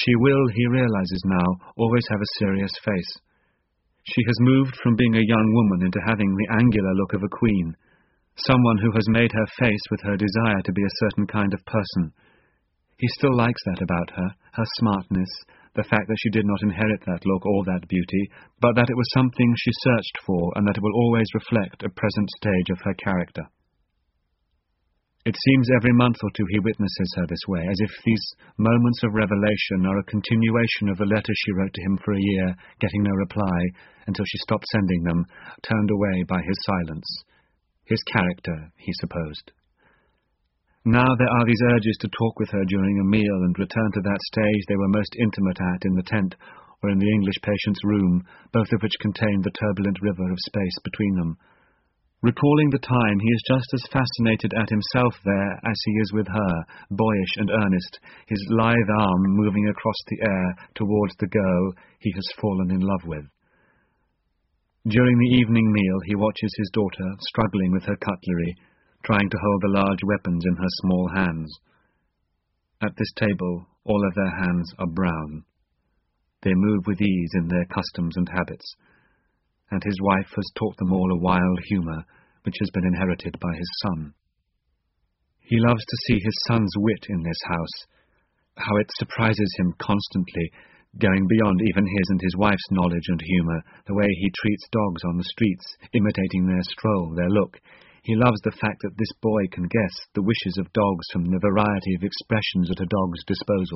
She will, he realizes now, always have a serious face. She has moved from being a young woman into having the angular look of a queen, someone who has made her face with her desire to be a certain kind of person. He still likes that about her, her smartness, the fact that she did not inherit that look or that beauty, but that it was something she searched for and that it will always reflect a present stage of her character. It seems every month or two he witnesses her this way, as if these moments of revelation are a continuation of the letters she wrote to him for a year, getting no reply, until she stopped sending them, turned away by his silence. His character, he supposed. Now there are these urges to talk with her during a meal and return to that stage they were most intimate at in the tent or in the English patient's room, both of which contained the turbulent river of space between them. Recalling the time, he is just as fascinated at himself there as he is with her, boyish and earnest, his lithe arm moving across the air towards the girl he has fallen in love with. During the evening meal, he watches his daughter struggling with her cutlery, trying to hold the large weapons in her small hands. At this table, all of their hands are brown. They move with ease in their customs and habits, and his wife has taught them all a wild humour which has been inherited by his son. He loves to see his son's wit in this house, how it surprises him constantly, going beyond even his and his wife's knowledge and humour, the way he treats dogs on the streets, imitating their stroll, their look. He loves the fact that this boy can guess the wishes of dogs from the variety of expressions at a dog's disposal.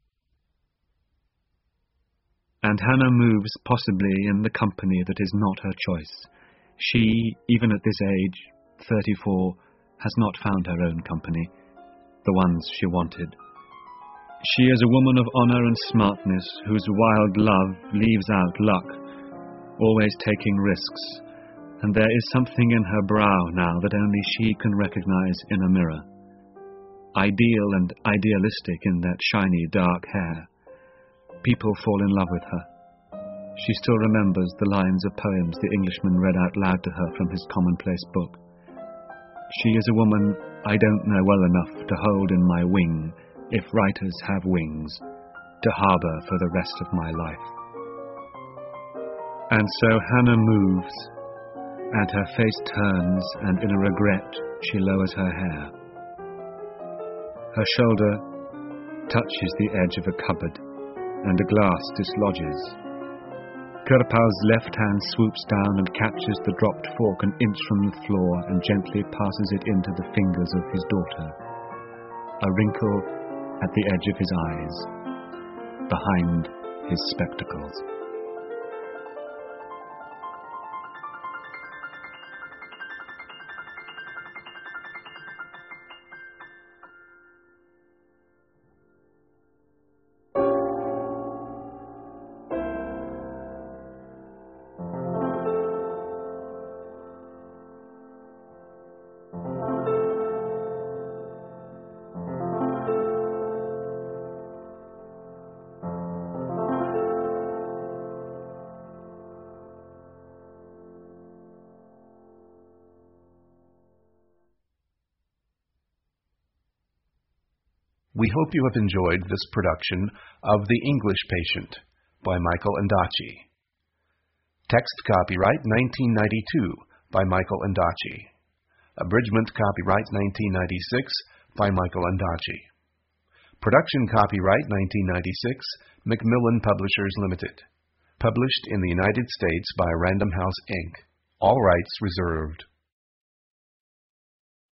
And Hannah moves possibly in the company that is not her choice. She, even at this age, 34, has not found her own company, the ones she wanted. She is a woman of honour and smartness, whose wild love leaves out luck, always taking risks, and there is something in her brow now that only she can recognize in a mirror. Ideal and idealistic in that shiny dark hair. People fall in love with her. She still remembers the lines of poems the Englishman read out loud to her from his commonplace book. She is a woman I don't know well enough to hold in my wing, if writers have wings, to harbour for the rest of my life. And so Hannah moves, and her face turns, and in a regret she lowers her hair. Her shoulder touches the edge of a cupboard, and a glass dislodges. Kirpal's left hand swoops down and catches the dropped fork an inch from the floor and gently passes it into the fingers of his daughter. A wrinkle at the edge of his eyes, behind his spectacles. We hope you have enjoyed this production of The English Patient by Michael Ondaatje. Text copyright 1992 by Michael Ondaatje. Abridgment copyright 1996 by Michael Ondaatje. Production copyright 1996, Macmillan Publishers Limited. Published in the United States by Random House, Inc. All rights reserved.